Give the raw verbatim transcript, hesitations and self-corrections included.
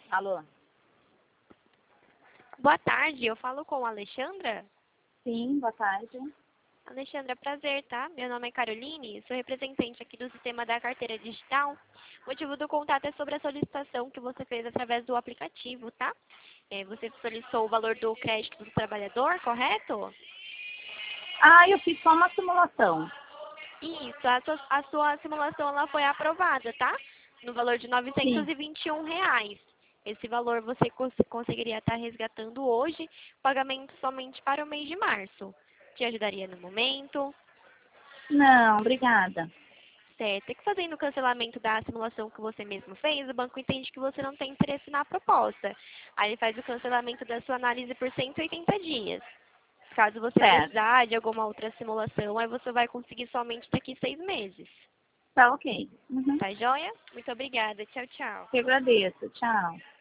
Alô? Boa tarde, eu falo com a Alexandra. Sim, boa tarde. Alexandra, prazer, tá? Meu nome é Caroline, sou representante aqui do sistema da carteira digital. O motivo do contato é sobre a solicitação que você fez através do aplicativo, tá? É, você solicitou o valor do crédito do trabalhador, correto? Ah, eu fiz só uma simulação. Isso, a sua, a sua simulação ela foi aprovada, tá? No valor de Sim. novecentos e vinte e um reais. Esse valor você cons conseguiria estar resgatando hoje, pagamento somente para o mês de março. Te ajudaria no momento? Não, obrigada. Certo. E que fazendo o cancelamento da simulação que você mesmo fez, o banco entende que você não tem interesse na proposta. Aí ele faz o cancelamento da sua análise por cento e oitenta dias. Caso você Certo. precisar de alguma outra simulação, aí você vai conseguir somente daqui seis meses. Tá ok. Uhum. Tá joia? Muito obrigada. Tchau, tchau. Eu agradeço. Tchau.